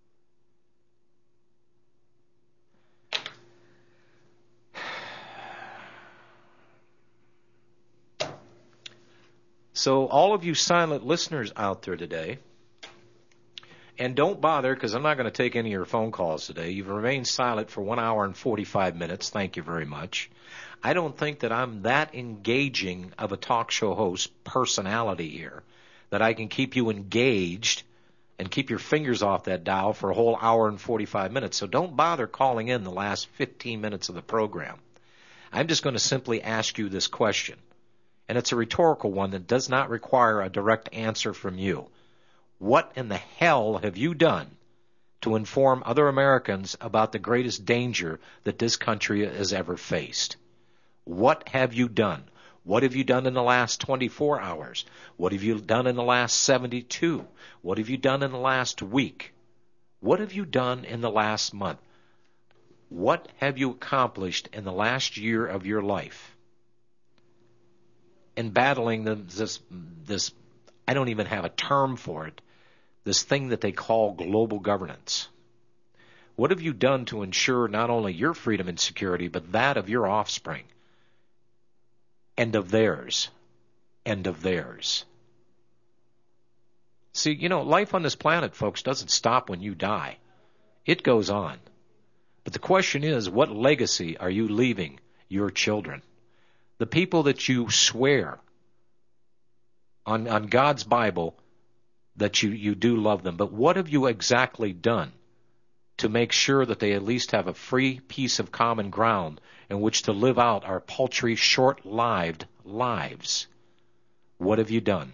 So all of you silent listeners out there today, and don't bother, because I'm not going to take any of your phone calls today. You've remained silent for one hour and forty-five minutes. Thank you very much. I don't think that I'm that engaging of a talk show host personality here that I can keep you engaged and keep your fingers off that dial for a whole hour and forty-five minutes. So don't bother calling in the last fifteen minutes of the program. I'm just going to simply ask you this question, and it's a rhetorical one that does not require a direct answer from you. What in the hell have you done to inform other Americans about the greatest danger that this country has ever faced? What have you done? What have you done in the last twenty-four hours? What have you done in the last seventy-two? What have you done in the last week? What have you done in the last month? What have you accomplished in the last year of your life in battling the, this, this, I don't even have a term for it, this thing that they call global governance? What have you done to ensure not only your freedom and security, but that of your offspring? And of theirs. And of theirs. See, you know, life on this planet, folks, doesn't stop when you die. It goes on. But the question is, what legacy are you leaving your children? The people that you swear on, on God's Bible that you, you do love them. But what have you exactly done to make sure that they at least have a free piece of common ground in which to live out our paltry, short-lived lives? What have you done?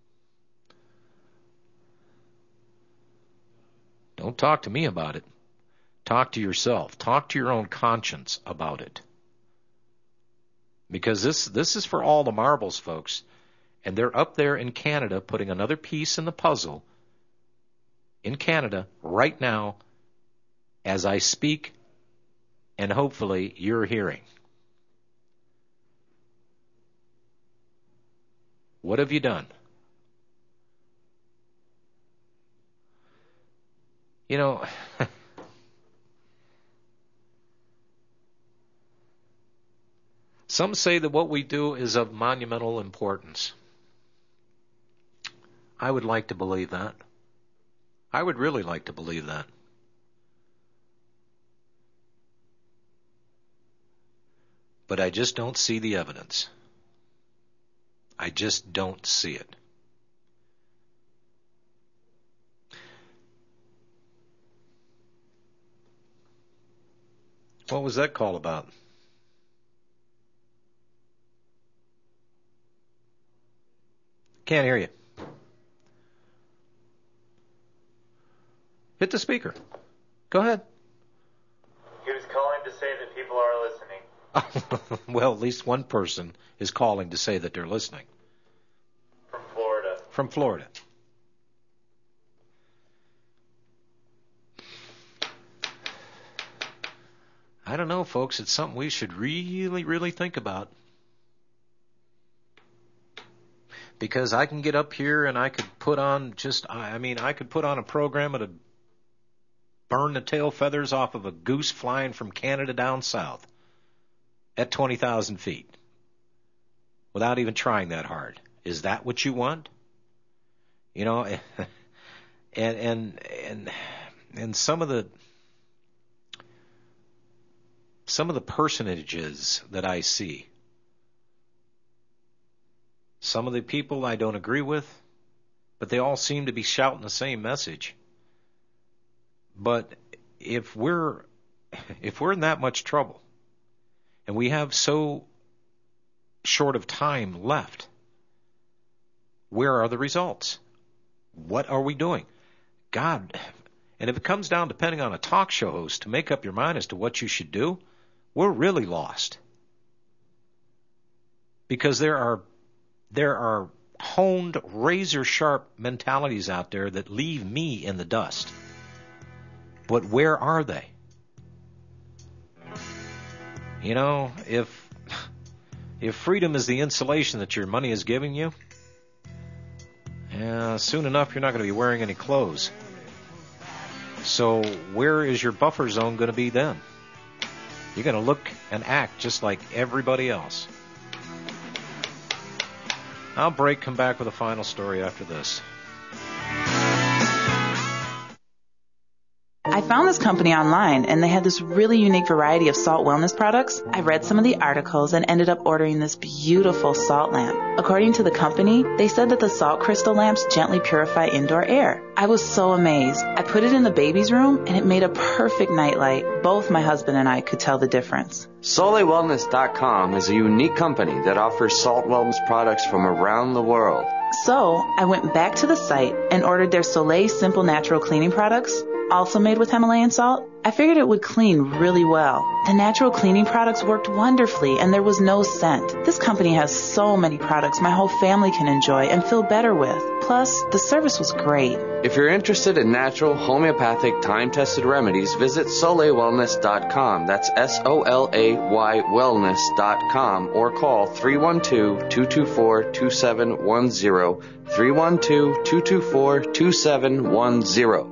Don't talk to me about it. Talk to yourself. Talk to your own conscience about it. Because this, this is for all the marbles, folks. And they're up there in Canada putting another piece in the puzzle in Canada right now as I speak, and hopefully you're hearing. What have you done? You know, some say that what we do is of monumental importance. I would like to believe that. I would really like to believe that. But I just don't see the evidence. I just don't see it. What was that call about? Can't hear you. Hit the speaker. Go ahead. He was calling to say that people are listening. Well, at least one person is calling to say that they're listening. From Florida. From Florida. I don't know, folks. It's something we should really, really think about. Because I can get up here and I could put on just, I mean, I could put on a program that'd burn the tail feathers off of a goose flying from Canada down south at twenty thousand feet without even trying that hard. Is that what you want? You know, and, and, and, and some of the, some of the personages that I see, some of the people I don't agree with, but they all seem to be shouting the same message. But if we're if we're in that much trouble and we have so short of time left, where are the results? What are we doing? God, and if it comes down depending on a talk show host to make up your mind as to what you should do, we're really lost. Because there are There are honed, razor-sharp mentalities out there that leave me in the dust. But where are they? You know, if if freedom is the insulation that your money is giving you, yeah, soon enough you're not going to be wearing any clothes. So where is your buffer zone going to be then? You're going to look and act just like everybody else. I'll break, come back with a final story after this. I found this company online, and they had this really unique variety of salt wellness products. I read some of the articles and ended up ordering this beautiful salt lamp. According to the company, they said that the salt crystal lamps gently purify indoor air. I was so amazed. I put it in the baby's room, and it made a perfect nightlight. Both my husband and I could tell the difference. Soleil Wellness dot com is a unique company that offers salt wellness products from around the world. So I went back to the site and ordered their Soleil Simple Natural Cleaning products, also made with Himalayan salt. I figured it would clean really well. The natural cleaning products worked wonderfully, and there was no scent. This company has so many products my whole family can enjoy and feel better with. Plus, the service was great. If you're interested in natural, homeopathic, time-tested remedies, visit Soleil Wellness dot com. That's S O L A Y Wellness dot com, or call three one two, two two four, two seven one zero, three one two, two two four, two seven one zero.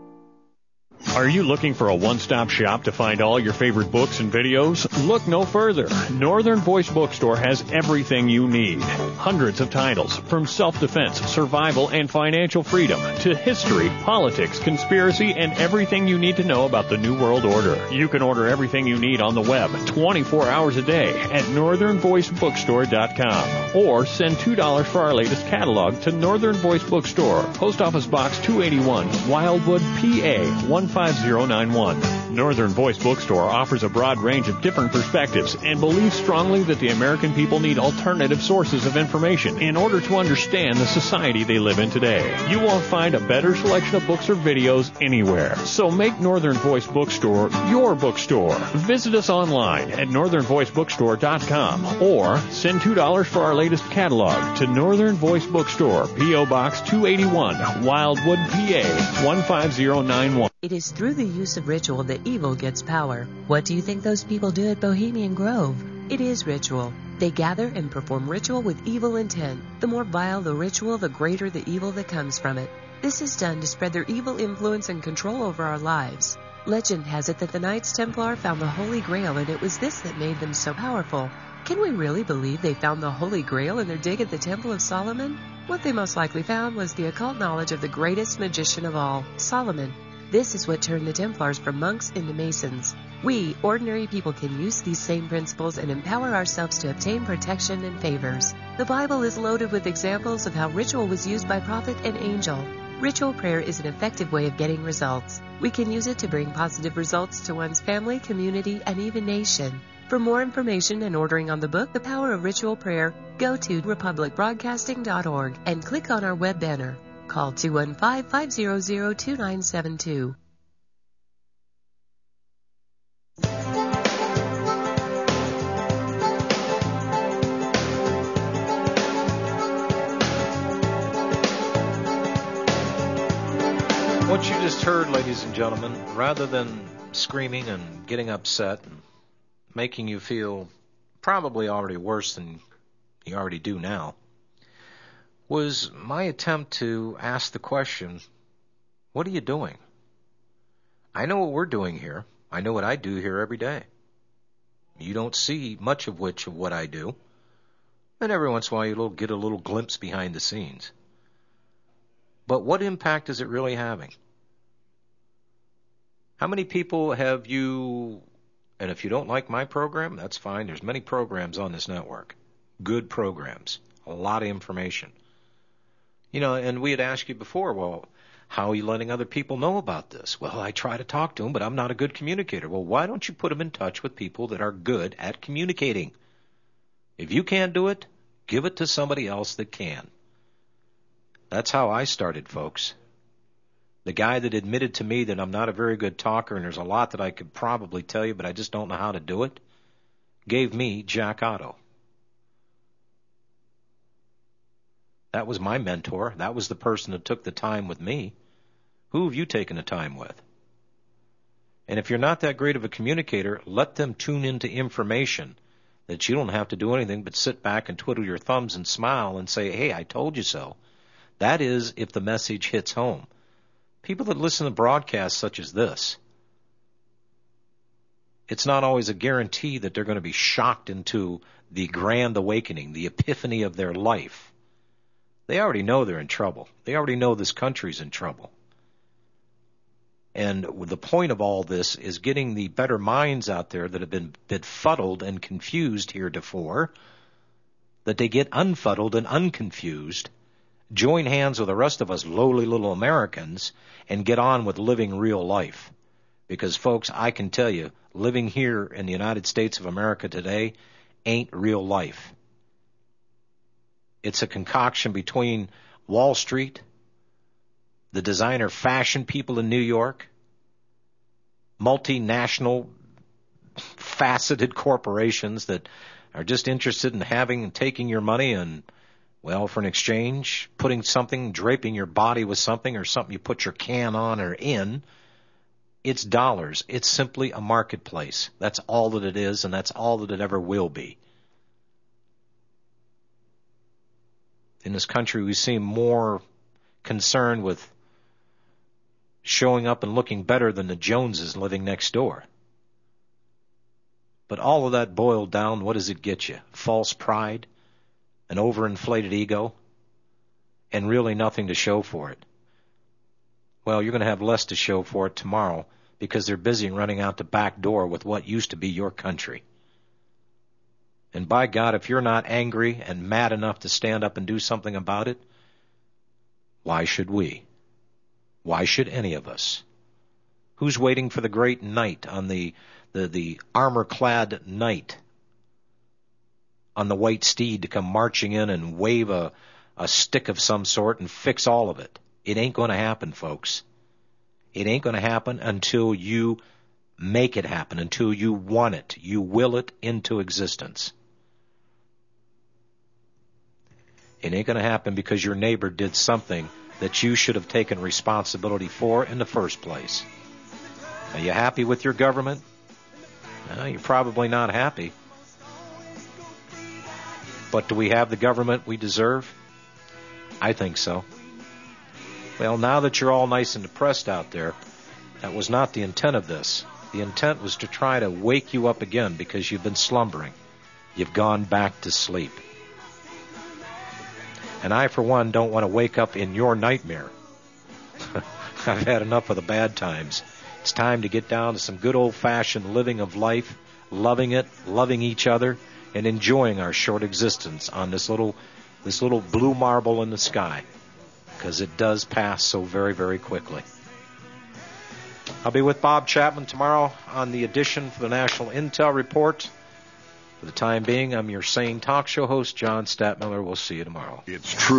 Are you looking for a one-stop shop to find all your favorite books and videos? Look no further. Northern Voice Bookstore has everything you need. Hundreds of titles, from self-defense, survival, and financial freedom to history, politics, conspiracy, and everything you need to know about the New World Order. You can order everything you need on the web twenty-four hours a day at northern voice bookstore dot com, or send two dollars for our latest catalog to Northern Voice Bookstore, Post Office Box two eighty-one, Wildwood, P A one five zero nine one. Northern Voice Bookstore offers a broad range of different perspectives and believes strongly that the American people need alternative sources of information in order to understand the society they live in today. You won't find a better selection of books or videos anywhere. So make Northern Voice Bookstore your bookstore. Visit us online at northern voice bookstore dot com, or send two dollars for our latest catalog to Northern Voice Bookstore, P O Box two eighty-one, Wildwood, P A one five zero nine one. It is through the use of ritual that evil gets power. What do you think those people do at Bohemian Grove? It is ritual. They gather and perform ritual with evil intent. The more vile the ritual, the greater the evil that comes from it. This is done to spread their evil influence and control over our lives. Legend has it that the Knights Templar found the Holy Grail, and it was this that made them so powerful. Can we really believe they found the Holy Grail in their dig at the Temple of Solomon? What they most likely found was the occult knowledge of the greatest magician of all, Solomon. This is what turned the Templars from monks into Masons. We, ordinary people, can use these same principles and empower ourselves to obtain protection and favors. The Bible is loaded with examples of how ritual was used by prophet and angel. Ritual prayer is an effective way of getting results. We can use it to bring positive results to one's family, community, and even nation. For more information and ordering on the book, The Power of Ritual Prayer, go to republic broadcasting dot org and click on our web banner. Call two one five, five zero zero, two nine seven two. What you just heard, ladies and gentlemen, rather than screaming and getting upset and making you feel probably already worse than you already do now, was my attempt to ask the question, what are you doing? I know what we're doing here. I know what I do here every day. You don't see much of which of what I do. And every once in a while you'll get a little glimpse behind the scenes. But what impact is it really having? How many people have you, and if you don't like my program, that's fine. There's many programs on this network. Good programs. A lot of information. You know, and we had asked you before, well, how are you letting other people know about this? Well, I try to talk to them, but I'm not a good communicator. Well, why don't you put them in touch with people that are good at communicating? If you can't do it, give it to somebody else that can. That's how I started, folks. The guy that admitted to me that I'm not a very good talker and there's a lot that I could probably tell you, but I just don't know how to do it, gave me Jack Otto. That was my mentor. That was the person that took the time with me. Who have you taken the time with? And if you're not that great of a communicator, let them tune into information that you don't have to do anything but sit back and twiddle your thumbs and smile and say, hey, I told you so. That is if the message hits home. People that listen to broadcasts such as this, it's not always a guarantee that they're going to be shocked into the grand awakening, the epiphany of their life. They already know they're in trouble. They already know this country's in trouble. And the point of all this is getting the better minds out there that have been befuddled and confused heretofore, that they get unfuddled and unconfused, join hands with the rest of us lowly little Americans, and get on with living real life. Because, folks, I can tell you, living here in the United States of America today ain't real life. It's a concoction between Wall Street, the designer fashion people in New York, multinational faceted corporations that are just interested in having and taking your money and, well, for an exchange, putting something, draping your body with something or something you put your can on or in. It's dollars. It's simply a marketplace. That's all that it is, and that's all that it ever will be. In this country, we seem more concerned with showing up and looking better than the Joneses living next door. But all of that boiled down, what does it get you? False pride, an overinflated ego, and really nothing to show for it. Well, you're going to have less to show for it tomorrow because they're busy running out the back door with what used to be your country. And by God, if you're not angry and mad enough to stand up and do something about it, why should we? Why should any of us? Who's waiting for the great knight on the, the, the armor-clad knight on the white steed to come marching in and wave a, a stick of some sort and fix all of it? It ain't going to happen, folks. It ain't going to happen until you make it happen, until you want it. You will it into existence. It ain't going to happen because your neighbor did something that you should have taken responsibility for in the first place. Are you happy with your government? No, you're probably not happy. But do we have the government we deserve? I think so. Well, now that you're all nice and depressed out there, that was not the intent of this. The intent was to try to wake you up again because you've been slumbering. You've gone back to sleep. And I, for one, don't want to wake up in your nightmare. I've had enough of the bad times. It's time to get down to some good old-fashioned living of life, loving it, loving each other, and enjoying our short existence on this little, this little blue marble in the sky, because it does pass so very, very quickly. I'll be with Bob Chapman tomorrow on the edition for the National Intel Report. For the time being, I'm your sane talk show host, John Statmiller. We'll see you tomorrow. It's true.